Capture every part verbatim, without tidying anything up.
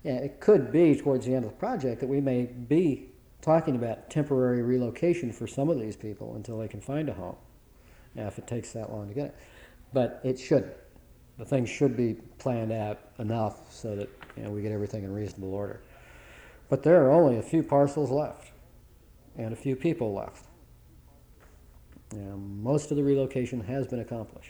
yeah, it could be towards the end of the project that we may be talking about temporary relocation for some of these people until they can find a home. Now, if it takes that long to get it. But it shouldn't. The thing should be planned out enough so that, you know, we get everything in reasonable order. But there are only a few parcels left and a few people left. You know, most of the relocation has been accomplished.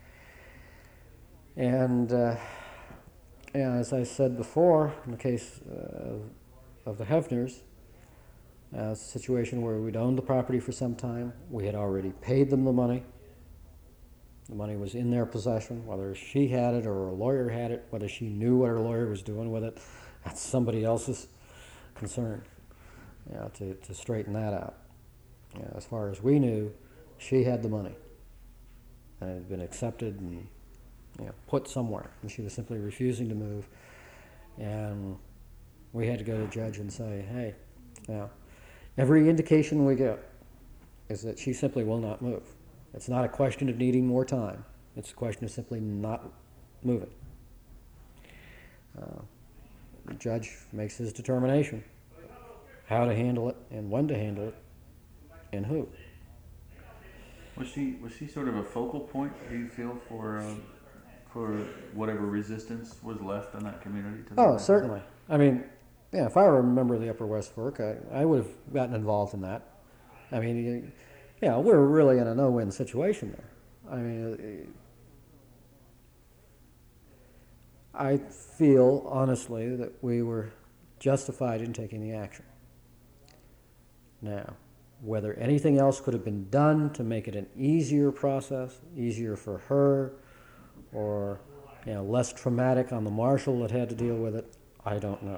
And, uh, and as I said before, in the case uh, of the Hefners, uh, it's a situation where we'd owned the property for some time. We had already paid them the money. The money was in their possession, whether she had it or a lawyer had it, whether she knew what her lawyer was doing with it, that's somebody else's concern, you know, to, to straighten that out. You know, as far as we knew, she had the money, and it had been accepted and, you know, put somewhere, and she was simply refusing to move. And we had to go to the judge and say, hey, you know, every indication we get is that she simply will not move. It's not a question of needing more time. It's a question of simply not moving. Uh, the judge makes his determination how to handle it and when to handle it and who. Was she was she sort of a focal point, do you feel, for uh, for whatever resistance was left in that community? To Oh, certainly. I mean, yeah, if I were a member of the Upper West Fork, I, I would have gotten involved in that. I mean, you, yeah, we're really in a no-win situation there. I mean, I feel, honestly, that we were justified in taking the action. Now, whether anything else could have been done to make it an easier process, easier for her, or, you know, less traumatic on the marshal that had to deal with it, I don't know.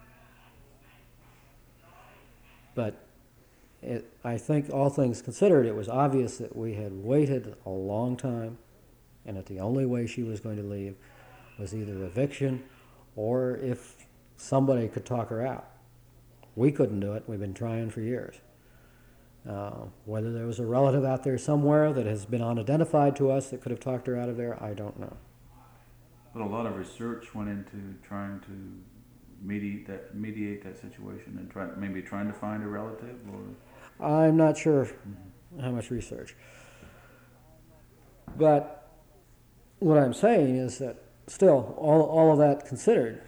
But It, I think, all things considered, it was obvious that we had waited a long time and that the only way she was going to leave was either eviction or if somebody could talk her out. We couldn't do it. We've been trying for years. Uh, whether there was a relative out there somewhere that has been unidentified to us that could have talked her out of there, I don't know. But a lot of research went into trying to mediate that mediate that situation and try maybe trying to find a relative, or I'm not sure mm-hmm. how much research. But what I'm saying is that still, all all of that considered,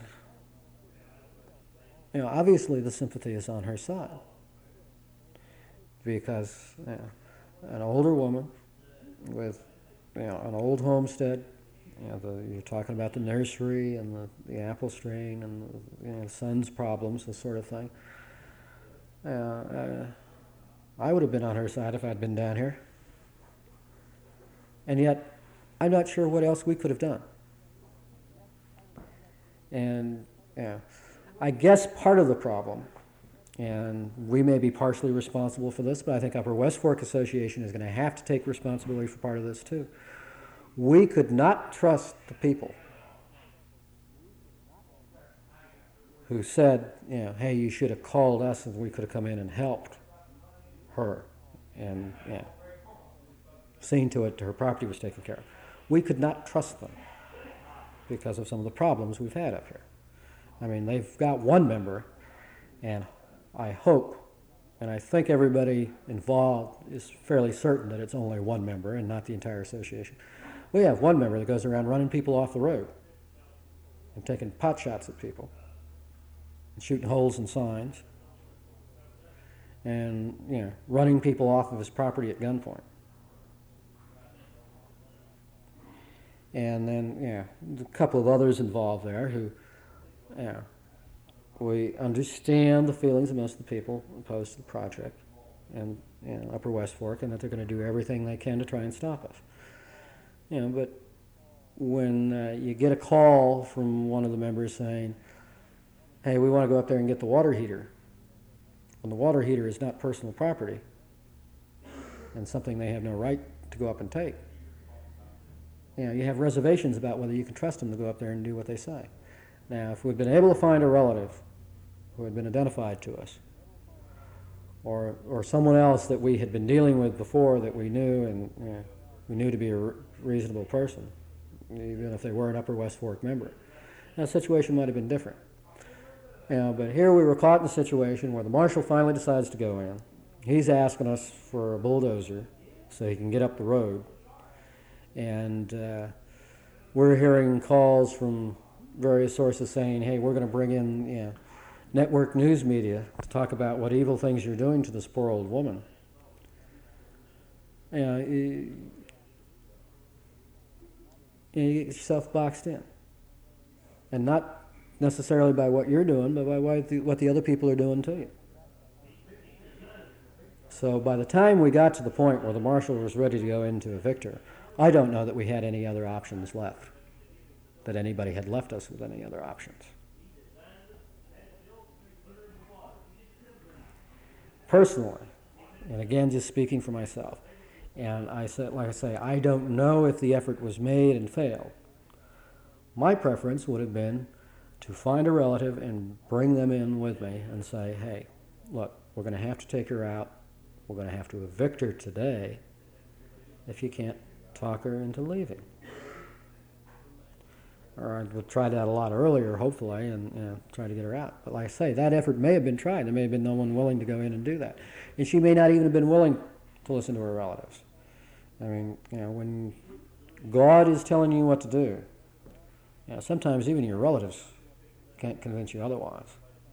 you know, obviously the sympathy is on her side. Because, you know, an older woman with, you know, an old homestead, you know, the, you're talking about the nursery and the, the apple strain and the, you know, son's problems, this sort of thing. Uh, uh, I would have been on her side if I'd been down here. And yet, I'm not sure what else we could have done. And, yeah, I guess part of the problem, and we may be partially responsible for this, but I think Upper West Fork Association is going to have to take responsibility for part of this too. We could not trust the people who said, you know, hey, you should have called us and we could have come in and helped her and, you know, seen to it her property was taken care of. We could not trust them because of some of the problems we've had up here. I mean, they've got one member, and I hope, and I think everybody involved is fairly certain that it's only one member and not the entire association. We have one member that goes around running people off the road and taking pot shots at people and shooting holes in signs and, you know, running people off of his property at gunpoint. And then, you know, a couple of others involved there who, you know, we understand the feelings of most of the people opposed to the project and, you know, Upper West Fork, and that they're going to do everything they can to try and stop us. You know, but when uh, you get a call from one of the members saying, hey, we want to go up there and get the water heater, when the water heater is not personal property and something they have no right to go up and take, you know, you have reservations about whether you can trust them to go up there and do what they say. Now, if we'd been able to find a relative who had been identified to us, or or someone else that we had been dealing with before that we knew and, you know, we knew to be a re- reasonable person, even if they were an Upper West Fork member, that situation might have been different. You know, but here we were caught in a situation where the marshal finally decides to go in. He's asking us for a bulldozer so he can get up the road. And uh, we're hearing calls from various sources saying, hey, we're going to bring in you know, network news media to talk about what evil things you're doing to this poor old woman. You know, you, you get yourself boxed in. And not necessarily by what you're doing, but by what the, what the other people are doing to you. So by the time we got to the point where the marshal was ready to go in to evict her, I don't know that we had any other options left, that anybody had left us with any other options. Personally, and again just speaking for myself, and I said, like I say, I don't know if the effort was made and failed. My preference would have been to find a relative and bring them in with me and say, hey, look, we're going to have to take her out. We're going to have to evict her today if you can't talk her into leaving. Or I would try that a lot earlier, hopefully, and you know, try to get her out. But like I say, that effort may have been tried. There may have been no one willing to go in and do that. And she may not even have been willing to listen to her relatives. I mean, you know, when God is telling you what to do, you know, sometimes even your relatives can't convince you otherwise.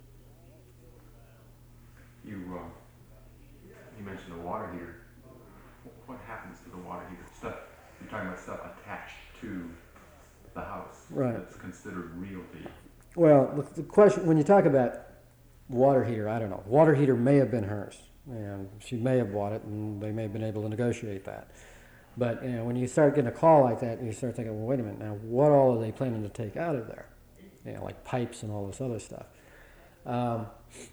You, uh, you mentioned the water heater. What happens to the water heater? Stuff, you're talking about stuff attached to the house. Right. That's considered real to you. Well, the, the question, when you talk about water heater, I don't know. Water heater may have been hers. And she may have bought it, and they may have been able to negotiate that. But you know, when you start getting a call like that, you start thinking, well, wait a minute, now what all are they planning to take out of there? You know, like pipes and all this other stuff. Um,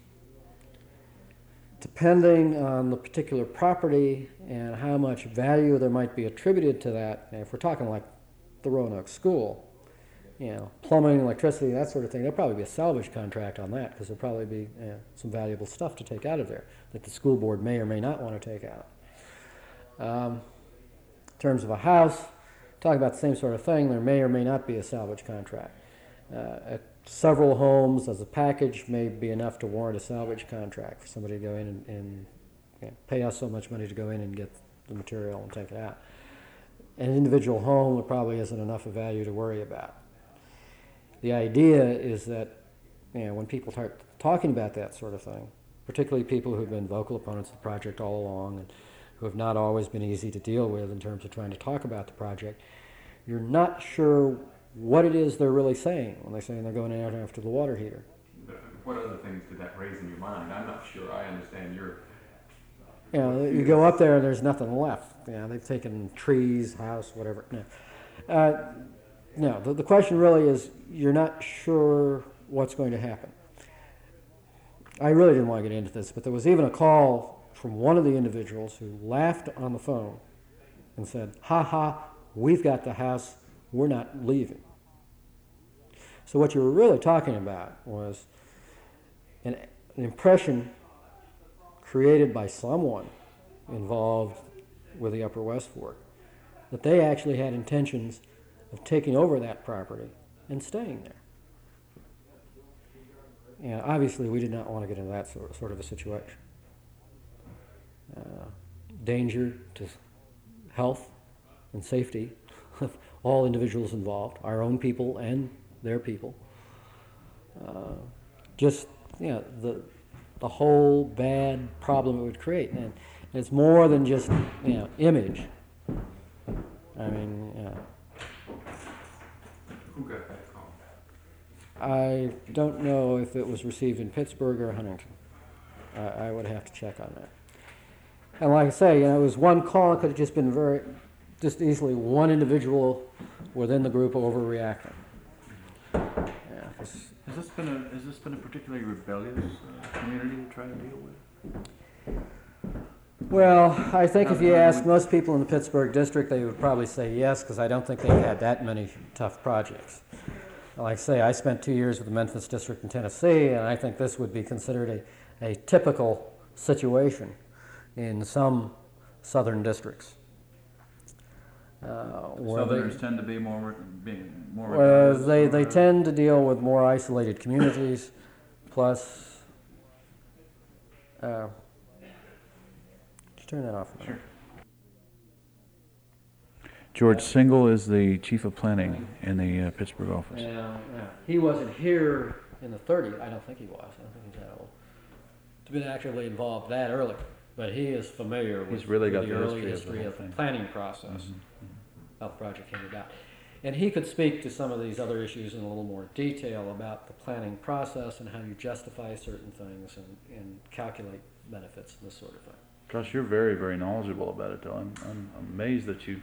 depending on the particular property and how much value there might be attributed to that, and if we're talking like the Roanoke School, you know, plumbing, electricity, that sort of thing, there'll probably be a salvage contract on that because there'll probably be you know, some valuable stuff to take out of there that the school board may or may not want to take out. Um, in terms of a house, talking about the same sort of thing, there may or may not be a salvage contract. Uh, at several homes as a package may be enough to warrant a salvage contract for somebody to go in and, and you know, pay us so much money to go in and get the material and take it out. An individual home, there probably isn't enough of value to worry about. The idea is that you know, when people start talking about that sort of thing, particularly people who have been vocal opponents of the project all along and who have not always been easy to deal with in terms of trying to talk about the project, you're not sure what it is they're really saying when they're saying they're going out after the water heater. What other things did that raise in your mind? I'm not sure I understand your... You know, you go up there and there's nothing left. You know, they've taken trees, house, whatever. No, uh, no the, the question really is you're not sure what's going to happen. I really didn't want to get into this, but there was even a call from one of the individuals who laughed on the phone and said, ha ha, we've got the house, we're not leaving. So what you were really talking about was an, an impression created by someone involved with the Upper West Fork that they actually had intentions of taking over that property and staying there. And obviously we did not want to get into that sort of, sort of a situation. Uh, danger to health and safety of all individuals involved, our own people and their people. Uh, just, you know, the the whole bad problem it would create. And it's more than just, you know, image. I mean, you know. Who got that call? I don't know if it was received in Pittsburgh or Huntington. I, I would have to check on that. And like I say, you know, it was one call. It could have just been very, just easily one individual within the group overreacting. Yeah, Has this been a has this been a particularly rebellious uh, community to try to deal with? well, I think if you ask most people in the Pittsburgh district, they would probably say yes, because I don't think they've had that many tough projects. Like I say, I spent two years with the Memphis district in Tennessee, and I think this would be considered a, a typical situation in some southern districts. Uh, Southerners they, tend to be more, be more well, they, they tend to deal with more isolated communities, plus, uh, just turn that off. for a minute. George Single is the chief of planning in the uh, Pittsburgh office. Yeah, yeah. He wasn't here in the thirties. I don't think he was. I don't think he's that old. To be actively involved that early, but he is familiar with, He's really with got the the early history of the history whole of the thing. planning process, Mhm. how the project came about. And he could speak to some of these other issues in a little more detail about the planning process and how you justify certain things and, and calculate benefits and this sort of thing. Gosh, you're very, very knowledgeable about it, though. I'm, I'm amazed that you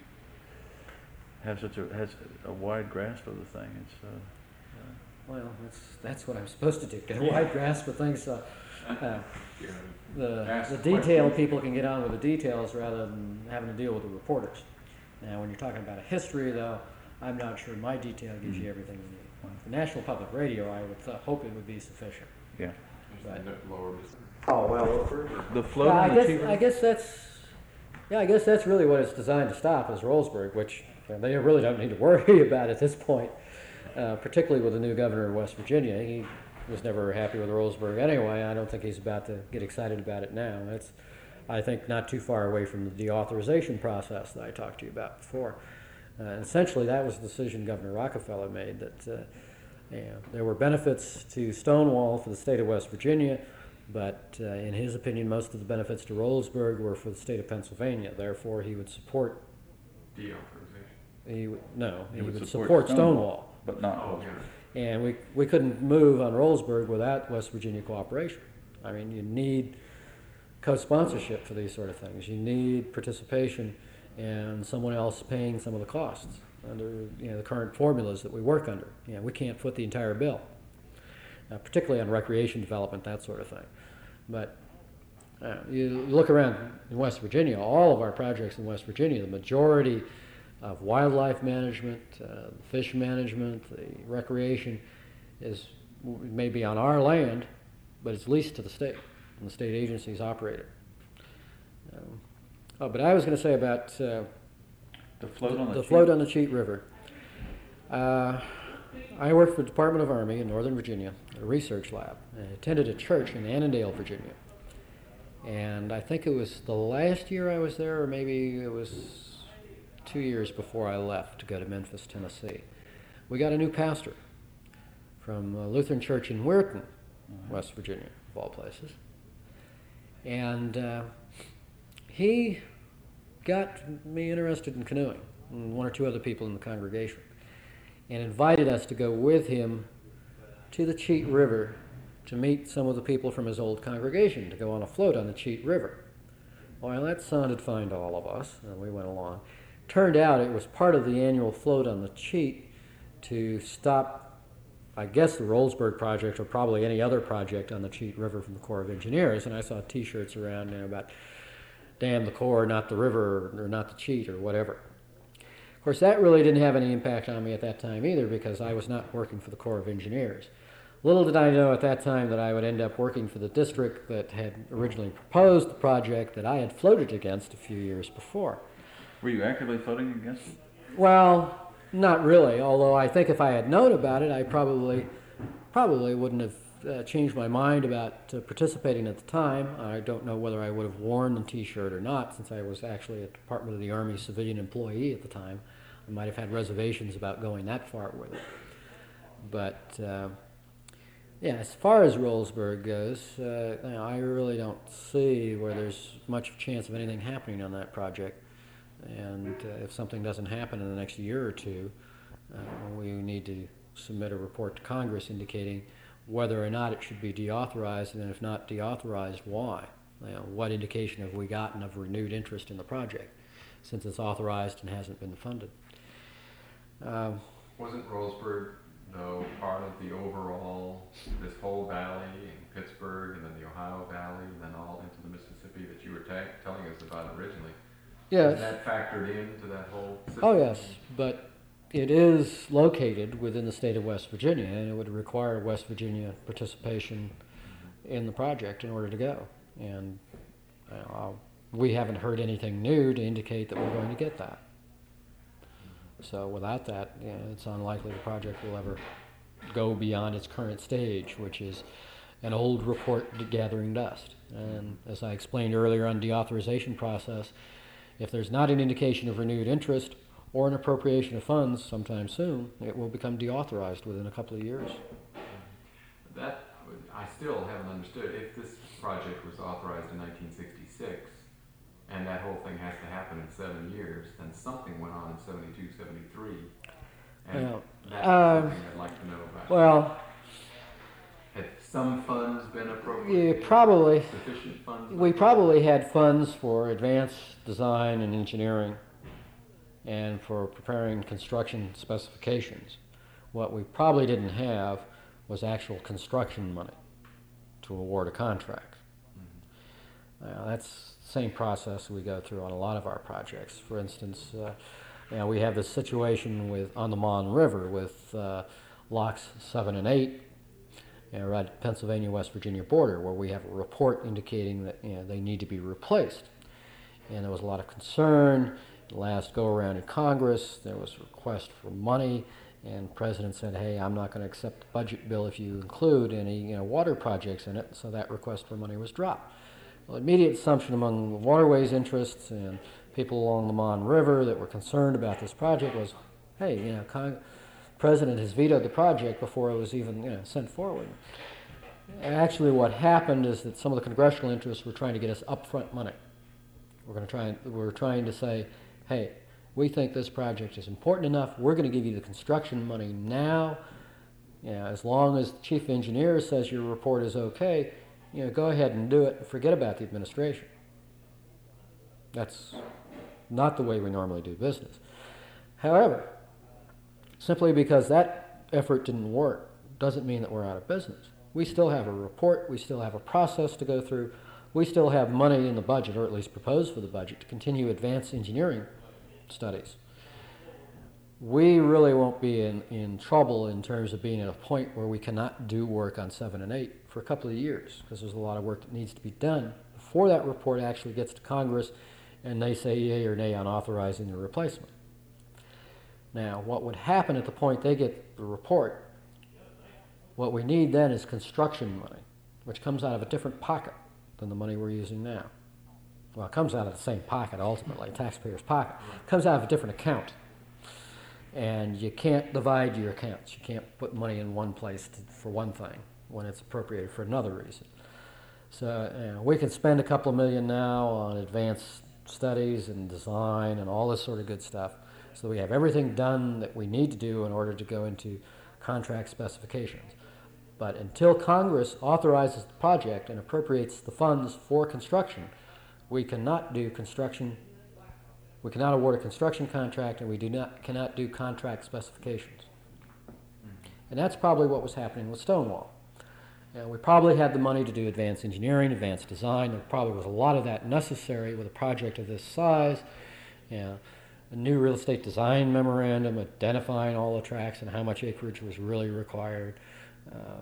have such a has a wide grasp of the thing. It's uh, Well, that's that's what I'm supposed to do, get a wide grasp of things. So, uh, Yeah. the Ask the the detail questions. people can get on with the details rather than having to deal with the reporters. Now, when you're talking about a history, though, I'm not sure my detail gives you everything you need. For National Public Radio, I would th- hope it would be sufficient. yeah. Right. Lower. Oh well. The float Yeah, on I the guess chief. I guess that's yeah, I guess that's really what it's designed to stop is Rollsburg, which uh, they really don't need to worry about at this point, uh, particularly with the new governor of West Virginia. He was never happy with Rollsburg anyway. I don't think he's about to get excited about it now. It's, I think, not too far away from the deauthorization process that I talked to you about before. Uh, essentially, that was the decision Governor Rockefeller made, that uh, you know, there were benefits to Stonewall for the state of West Virginia, but uh, in his opinion, most of the benefits to Rollsburg were for the state of Pennsylvania. Therefore, he would support, Deauthorization. he would, no, he, He would would support support Stonewall. Stonewall. But not. Oh, yeah. And we, we couldn't move on Rollsburg without West Virginia cooperation. I mean, you need co-sponsorship for these sort of things. You need participation and someone else paying some of the costs under you know the current formulas that we work under. You know, we can't foot the entire bill, uh, particularly on recreation development, that sort of thing. But uh, you look around in West Virginia, all of our projects in West Virginia, the majority of wildlife management, uh, fish management, the recreation is maybe on our land, but it's leased to the state, and the state agencies operate it. Um, oh, but I was going to say about uh, The float on the, the chief. float on the Cheat River. Uh, I worked for the Department of Army in Northern Virginia, at a research lab. I attended a church in Annandale, Virginia. And I think it was the last year I was there, or maybe it was two years before I left to go to Memphis, Tennessee. We got a new pastor from a Lutheran church in Weirton, West Virginia, of all places. And uh, he got me interested in canoeing, and one or two other people in the congregation, and invited us to go with him to the Cheat River to meet some of the people from his old congregation, to go on a float on the Cheat River. Well, that sounded fine to all of us, and we went along. Turned out it was part of the annual float on the Cheat to stop, I guess, the Rollsburg project, or probably any other project on the Cheat River from the Corps of Engineers, and I saw T-shirts around you know, about damn the Corps, not the river, or not the Cheat, or whatever. Of course, that really didn't have any impact on me at that time either, because I was not working for the Corps of Engineers. Little did I know at that time that I would end up working for the district that had originally proposed the project that I had floated against a few years before. Were you actively floating against it? Well, not really, although I think if I had known about it, I probably probably wouldn't have uh, changed my mind about uh, participating at the time. I don't know whether I would have worn the T-shirt or not, since I was actually a Department of the Army civilian employee at the time. I might have had reservations about going that far with it. But, uh, yeah, as far as Rollsburg goes, uh, you know, I really don't see where there's much chance of anything happening on that project. And uh, if something doesn't happen in the next year or two, uh, we need to submit a report to Congress indicating whether or not it should be deauthorized, and if not deauthorized, why. You know, what indication have we gotten of renewed interest in the project since it's authorized and hasn't been funded? Um, Wasn't Rollsburg, though, part of the overall, this whole valley in Pittsburgh, and then the Ohio Valley, and then all into the Mississippi that you were ta- telling us about originally? yes. Is that factored into that whole system? Oh, yes, but it is located within the state of West Virginia, and it would require West Virginia participation in the project in order to go. And uh, we haven't heard anything new to indicate that we're going to get that. So without that, you know, it's unlikely the project will ever go beyond its current stage, which is an old report gathering dust. And as I explained earlier on deauthorization process, if there's not an indication of renewed interest or an appropriation of funds sometime soon, it will become deauthorized within a couple of years. That, I still haven't understood. If this project was authorized in nineteen sixty-six, and that whole thing has to happen in seven years, then something went on in seventy-two, seventy-three. And Well, that's uh, something I'd like to know about. Well, Had some funds been yeah, appropriated? probably. Sufficient funds? We probably had funds for advanced design and engineering and for preparing construction specifications. What we probably didn't have was actual construction money to award a contract. Mm-hmm. Uh, that's the same process we go through on a lot of our projects. For instance, uh, you know, we have this situation with on the Mon River with uh, locks seven and eight, you know, right at the Pennsylvania-West Virginia border, where we have a report indicating that, you know, they need to be replaced. And there was a lot of concern. Last go around in Congress, there was a request for money, and the president said, "Hey, I'm not going to accept the budget bill if you include any, you know, water projects in it." So that request for money was dropped. Well, immediate assumption among the waterways interests and people along the Mon River that were concerned about this project was, "Hey, you know, Con- President has vetoed the project before it was even, you know, sent forward." Actually, what happened is that some of the congressional interests were trying to get us upfront money. We're going to try. We're trying to say, "Hey, we think this project is important enough. We're going to give you the construction money now. You know, as long as the chief engineer says your report is okay, you know, go ahead and do it and forget about the administration." That's not the way we normally do business. However, simply because that effort didn't work doesn't mean that we're out of business. We still have a report. We still have a process to go through. We still have money in the budget, or at least proposed for the budget, to continue advanced engineering studies. We really won't be in, in trouble in terms of being at a point where we cannot do work on seven and eight for a couple of years, because there's a lot of work that needs to be done before that report actually gets to Congress and they say yea or nay on authorizing the replacement. Now, what would happen at the point they get the report, what we need then is construction money, which comes out of a different pocket than the money we're using now. Well, it comes out of the same pocket ultimately, taxpayers' pocket. It comes out of a different account. And you can't divide your accounts. You can't put money in one place to, for one thing when it's appropriated for another reason. So you know, we can spend a couple of million now on advanced studies and design and all this sort of good stuff. So we have everything done that we need to do in order to go into contract specifications. But until Congress authorizes the project and appropriates the funds for construction, we cannot do construction. We cannot award a construction contract, and we do not cannot do contract specifications. And that's probably what was happening with Stonewall. And we probably had the money to do advanced engineering, advanced design. There probably was a lot of that necessary with a project of this size. You know, a new real estate design memorandum identifying all the tracks and how much acreage was really required. Uh,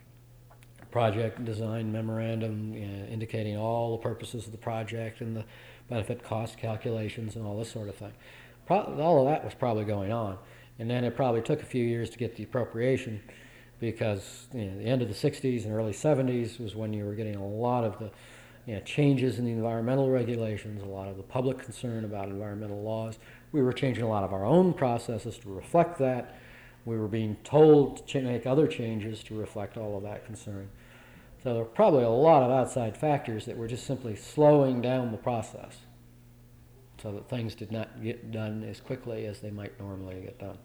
project design memorandum, you know, indicating all the purposes of the project and the benefit cost calculations and all this sort of thing. Pro- all of that was probably going on. And then it probably took a few years to get the appropriation, because you know, the end of the sixties and early seventies was when you were getting a lot of the you know, changes in the environmental regulations, a lot of the public concern about environmental laws. We were changing a lot of our own processes to reflect that. We were being told to make other changes to reflect all of that concern. So there were probably a lot of outside factors that were just simply slowing down the process so that things did not get done as quickly as they might normally get done.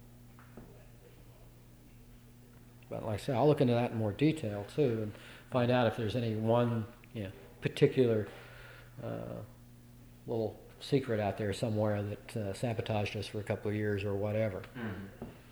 But like I said, I'll look into that in more detail too and find out if there's any one you know, particular uh, little secret out there somewhere that uh, sabotaged us for a couple of years or whatever. Mm-hmm.